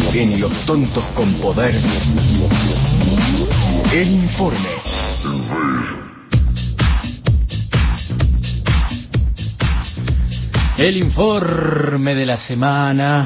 Genios tontos con poder. El informe. El informe de la semana.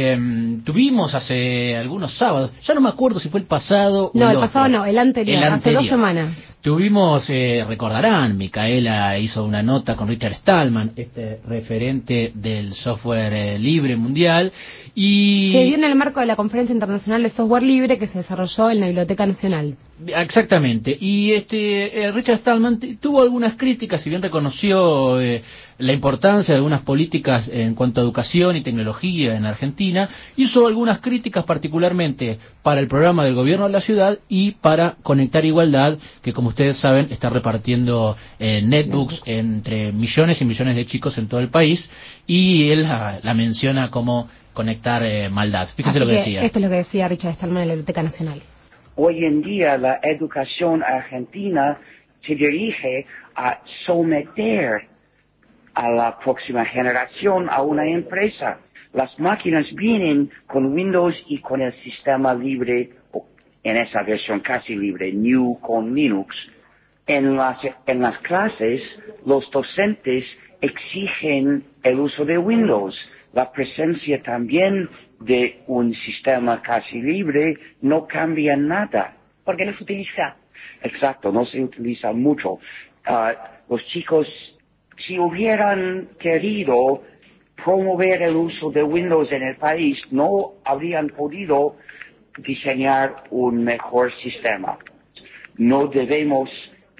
Tuvimos hace algunos sábados, ya no me acuerdo si fue el pasado no, o el pasado no, el anterior, hace 2 semanas. Tuvimos, recordarán, Micaela hizo una nota con Richard Stallman, referente del software libre mundial, y se dio en el marco de la Conferencia Internacional de Software Libre que se desarrolló en la Biblioteca Nacional. Exactamente, y Richard Stallman tuvo algunas críticas, si bien reconoció la importancia de algunas políticas en cuanto a educación y tecnología en Argentina, hizo algunas críticas particularmente para el programa del gobierno de la ciudad y para Conectar Igualdad, que como ustedes saben está repartiendo netbooks entre millones y millones de chicos en todo el país, y él la menciona como conectar maldad. Fíjense lo que decía. Esto es lo que decía Richard Stallman en la Biblioteca Nacional. Hoy en día la educación argentina se dirige a someter a la próxima generación a una empresa. Las máquinas vienen con Windows y con el sistema libre, en esa versión casi libre, New con Linux. En las clases, los docentes exigen el uso de Windows. La presencia también de un sistema casi libre no cambia nada. Porque no se utiliza. Exacto, no se utiliza mucho. Los chicos, si hubieran querido promover el uso de Windows en el país, no habrían podido diseñar un mejor sistema. No debemos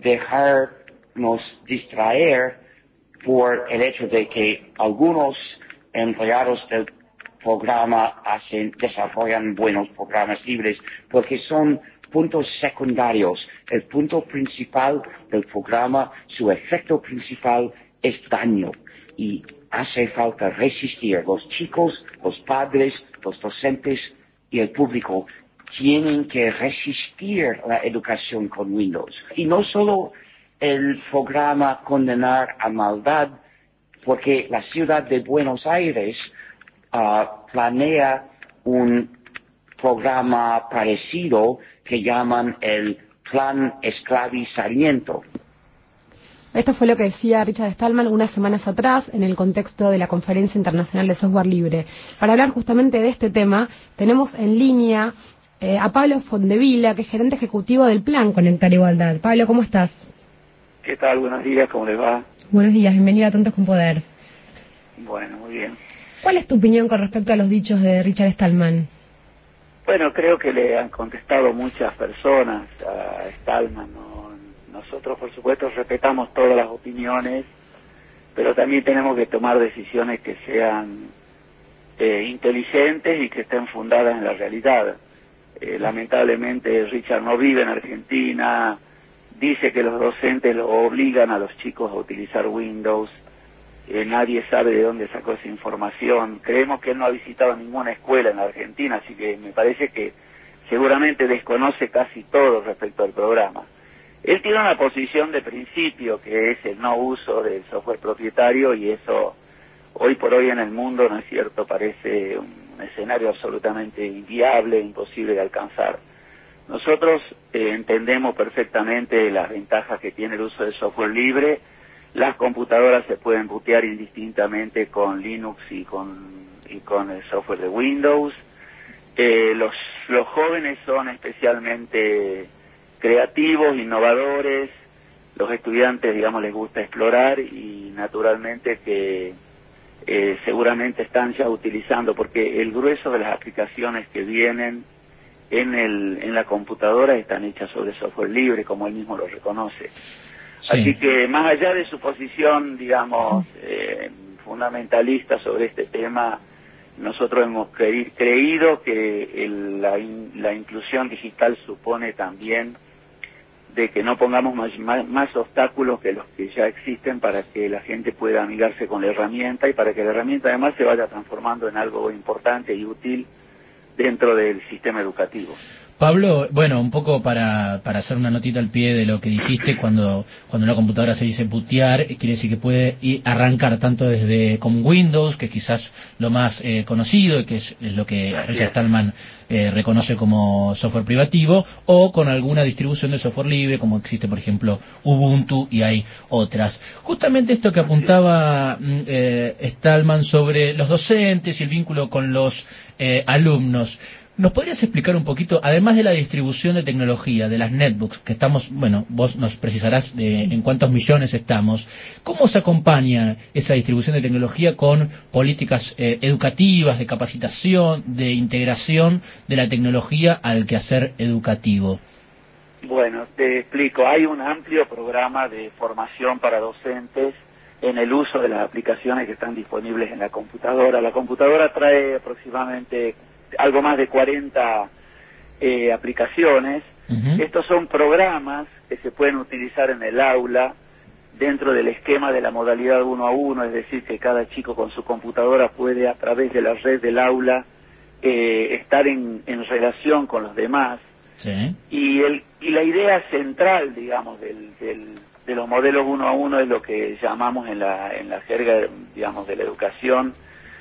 dejarnos distraer por el hecho de que algunos empleados del programa desarrollan buenos programas libres, porque son puntos secundarios. El punto principal del programa, su efecto principal es daño, y hace falta resistir. Los chicos, los padres, los docentes y el público tienen que resistir la educación con Windows. Y no solo el programa Condenar a Maldad, porque la ciudad de Buenos Aires planea un programa parecido que llaman el Plan Esclavizamiento. Esto fue lo que decía Richard Stallman unas semanas atrás en el contexto de la Conferencia Internacional de Software Libre. Para hablar justamente de este tema, tenemos en línea a Pablo Fondevila, que es gerente ejecutivo del Plan Conectar Igualdad. Pablo, ¿cómo estás? ¿Qué tal? Buenos días, ¿cómo les va? Buenos días, bienvenido a Tontos con Poder. Bueno, muy bien. ¿Cuál es tu opinión con respecto a los dichos de Richard Stallman? Bueno, creo que le han contestado muchas personas a Stallman, ¿no? Nosotros, por supuesto, respetamos todas las opiniones, pero también tenemos que tomar decisiones que sean inteligentes y que estén fundadas en la realidad. Lamentablemente, Richard no vive en Argentina, dice que los docentes lo obligan a los chicos a utilizar Windows, nadie sabe de dónde sacó esa información. Creemos que él no ha visitado ninguna escuela en Argentina, así que me parece que seguramente desconoce casi todo respecto al programa. Él tiene una posición de principio, que es el no uso del software propietario, y eso hoy por hoy en el mundo, ¿no es cierto?, parece un escenario absolutamente inviable, imposible de alcanzar. Nosotros entendemos perfectamente las ventajas que tiene el uso del software libre. Las computadoras se pueden bootear indistintamente con Linux y con el software de Windows. Los jóvenes son especialmente creativos, innovadores. Los estudiantes, digamos, les gusta explorar, y naturalmente que seguramente están ya utilizando, porque el grueso de las aplicaciones que vienen en la computadora están hechas sobre software libre, como él mismo lo reconoce. Sí. Así que más allá de su posición, digamos, fundamentalista sobre este tema, nosotros hemos creído que la inclusión digital supone también de que no pongamos más obstáculos que los que ya existen para que la gente pueda amigarse con la herramienta, y para que la herramienta además se vaya transformando en algo importante y útil dentro del sistema educativo. Pablo, bueno, un poco para hacer una notita al pie de lo que dijiste, cuando una computadora se dice bootear, quiere decir que puede arrancar tanto desde con Windows, que es quizás lo más conocido, que es lo que Richard Stallman reconoce como software privativo, o con alguna distribución de software libre, como existe, por ejemplo, Ubuntu, y hay otras. Justamente esto que apuntaba Stallman sobre los docentes y el vínculo con los alumnos. ¿Nos podrías explicar un poquito, además de la distribución de tecnología, de las netbooks, que estamos, bueno, vos nos precisarás de en cuántos millones estamos, cómo se acompaña esa distribución de tecnología con políticas educativas, de capacitación, de integración de la tecnología al quehacer educativo? Bueno, te explico. Hay un amplio programa de formación para docentes en el uso de las aplicaciones que están disponibles en la computadora. La computadora trae aproximadamente algo más de 40 aplicaciones. Estos son programas que se pueden utilizar en el aula dentro del esquema de la modalidad 1 a 1, es decir, que cada chico con su computadora puede a través de la red del aula estar en relación con los demás. Sí. Y la idea central, digamos, de los modelos 1 a 1 es lo que llamamos en la jerga, digamos, de la educación,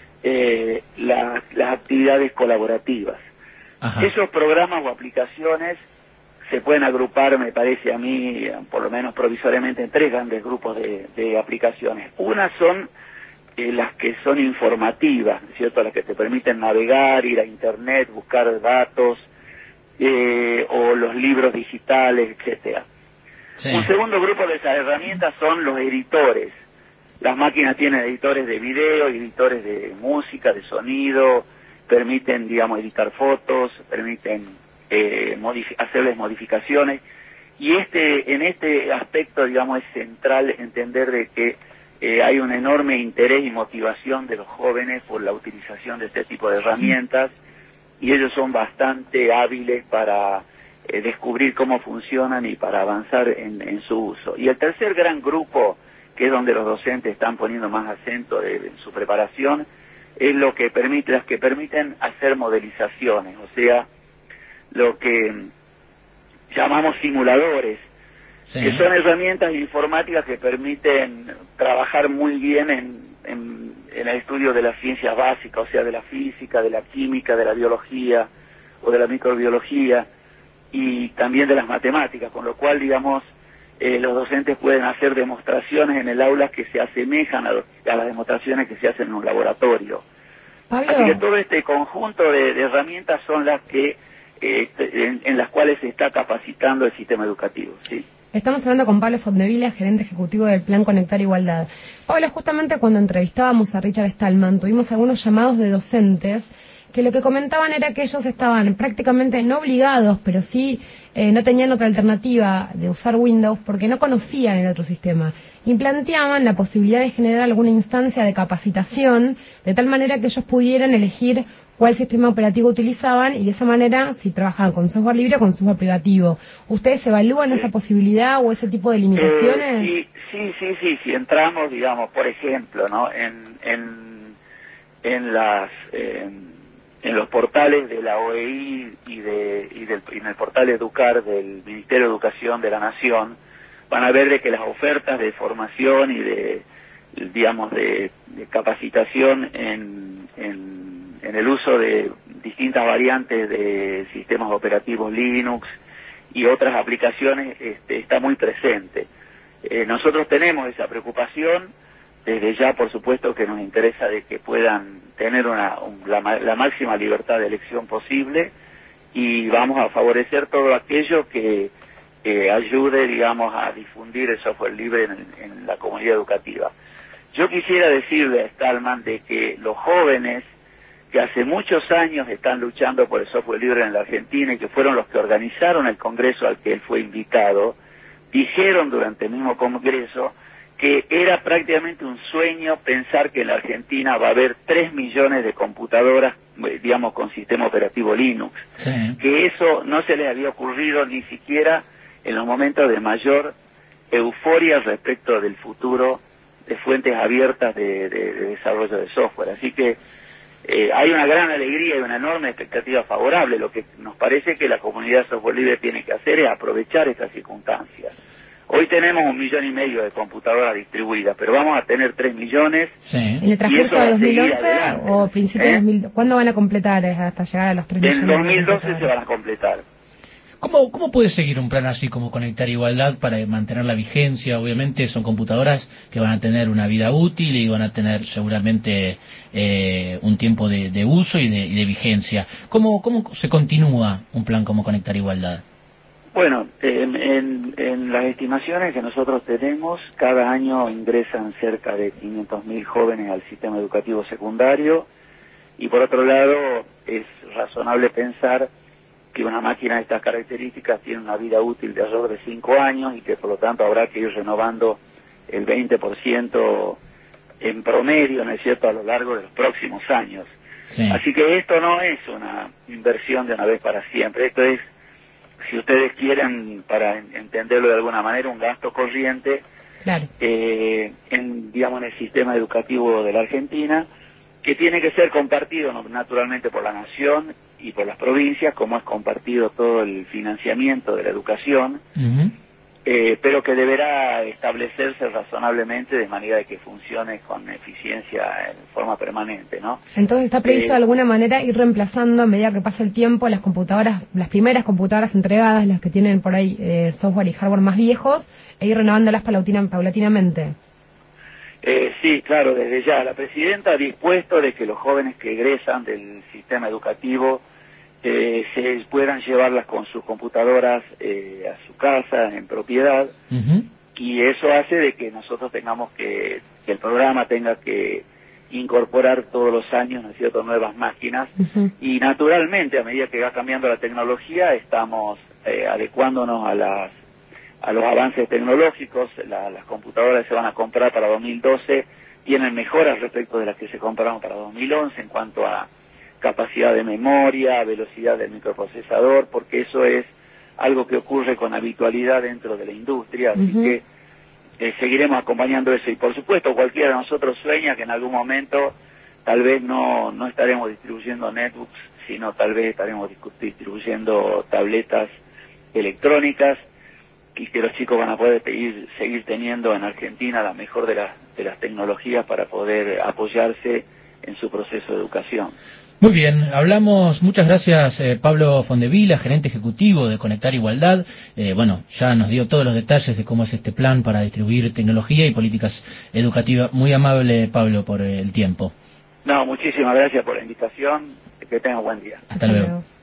las actividades colaborativas. Ajá. Esos programas o aplicaciones se pueden agrupar, me parece a mí, por lo menos provisoriamente, en 3 grandes grupos de aplicaciones. Una son las que son informativas, ¿cierto? Las que te permiten navegar, ir a internet, buscar datos, o los libros digitales, etcétera. Sí. Un segundo grupo de esas herramientas son los editores. Las máquinas tienen editores de video, editores de música, de sonido, permiten, digamos, editar fotos, permiten hacerles modificaciones, y en este aspecto, digamos, es central entender de que hay un enorme interés y motivación de los jóvenes por la utilización de este tipo de herramientas, y ellos son bastante hábiles para descubrir cómo funcionan y para avanzar en su uso. Y el tercer gran grupo, que es donde los docentes están poniendo más acento en su preparación, es las que permiten hacer modelizaciones, o sea, lo que llamamos simuladores, Sí. que son herramientas informáticas que permiten trabajar muy bien en el estudio de las ciencias básicas, o sea, de la física, de la química, de la biología o de la microbiología, y también de las matemáticas, con lo cual, digamos, los docentes pueden hacer demostraciones en el aula que se asemejan a las demostraciones que se hacen en un laboratorio. Pablo. Así que todo este conjunto de herramientas son las que en las cuales se está capacitando el sistema educativo, ¿sí? Estamos hablando con Pablo Fondevila, gerente ejecutivo del Plan Conectar Igualdad. Pablo, justamente cuando entrevistábamos a Richard Stallman, tuvimos algunos llamados de docentes que lo que comentaban era que ellos estaban prácticamente no obligados, pero sí no tenían otra alternativa de usar Windows porque no conocían el otro sistema. Y planteaban la posibilidad de generar alguna instancia de capacitación, de tal manera que ellos pudieran elegir cuál sistema operativo utilizaban y de esa manera si trabajaban con software libre o con software privativo. ¿Ustedes evalúan esa posibilidad o ese tipo de limitaciones? Sí, si entramos, digamos, por ejemplo, ¿no? En los portales de la OEI y en el portal Educar del Ministerio de Educación de la Nación, van a ver de que las ofertas de formación y de capacitación en el uso de distintas variantes de sistemas operativos Linux y otras aplicaciones está muy presente. Nosotros tenemos esa preocupación. Desde ya, por supuesto, que nos interesa de que puedan tener la máxima libertad de elección posible, y vamos a favorecer todo aquello que ayude, digamos, a difundir el software libre en la comunidad educativa. Yo quisiera decirle a Stallman de que los jóvenes que hace muchos años están luchando por el software libre en la Argentina y que fueron los que organizaron el congreso al que él fue invitado, dijeron durante el mismo congreso que era prácticamente un sueño pensar que en la Argentina va a haber 3 millones de computadoras, digamos, con sistema operativo Linux. Sí. Que eso no se les había ocurrido ni siquiera en los momentos de mayor euforia respecto del futuro de fuentes abiertas de desarrollo de software. Así que hay una gran alegría y una enorme expectativa favorable. Lo que nos parece que la comunidad de software libre tiene que hacer es aprovechar estas circunstancias. Hoy tenemos 1,5 millones de computadoras distribuidas, pero vamos a tener 3 millones. Sí. ¿En el transcurso de 2011 o principios de 2000? ¿Cuándo van a completar hasta llegar a los 3 millones? En 2012 se van a completar. ¿Cómo puede seguir un plan así como Conectar Igualdad para mantener la vigencia? Obviamente son computadoras que van a tener una vida útil y van a tener seguramente un tiempo de uso y de vigencia. ¿Cómo se continúa un plan como Conectar Igualdad? Bueno, en las estimaciones que nosotros tenemos, cada año ingresan cerca de 500.000 jóvenes al sistema educativo secundario, y por otro lado es razonable pensar que una máquina de estas características tiene una vida útil de alrededor de 5 años y que por lo tanto habrá que ir renovando el 20% en promedio, ¿no es cierto?, a lo largo de los próximos años. Sí. Así que esto no es una inversión de una vez para siempre, esto es, si ustedes quieren, para entenderlo de alguna manera, un gasto corriente, Claro. digamos, en el sistema educativo de la Argentina, que tiene que ser compartido naturalmente por la nación y por las provincias, como es compartido todo el financiamiento de la educación, pero que deberá establecerse razonablemente de manera de que funcione con eficiencia en forma permanente, ¿no? Entonces está previsto de alguna manera ir reemplazando a medida que pase el tiempo las computadoras, las primeras computadoras entregadas, las que tienen por ahí software y hardware más viejos, e ir renovándolas paulatinamente. Sí, claro, desde ya. La presidenta ha dispuesto de que los jóvenes que egresan del sistema educativo se puedan llevarlas con sus computadoras a su casa, en propiedad, y eso hace de que nosotros tengamos que el programa tenga que incorporar todos los años, ¿no es cierto?, nuevas máquinas, y naturalmente, a medida que va cambiando la tecnología, estamos adecuándonos a los avances tecnológicos. Las computadoras que se van a comprar para 2012 tienen mejoras respecto de las que se compraron para 2011 en cuanto a capacidad de memoria, velocidad del microprocesador, porque eso es algo que ocurre con habitualidad dentro de la industria, así que seguiremos acompañando eso. Y por supuesto, cualquiera de nosotros sueña que en algún momento tal vez no estaremos distribuyendo netbooks, sino tal vez estaremos distribuyendo tabletas electrónicas, y que los chicos van a poder seguir teniendo en Argentina la mejor de las tecnologías para poder apoyarse en su proceso de educación. Muy bien, hablamos, muchas gracias Pablo Fondevila, gerente ejecutivo de Conectar Igualdad. Bueno, ya nos dio todos los detalles de cómo es este plan para distribuir tecnología y políticas educativas. Muy amable, Pablo, por el tiempo. No, muchísimas gracias por la invitación, que tengan buen día. Hasta luego.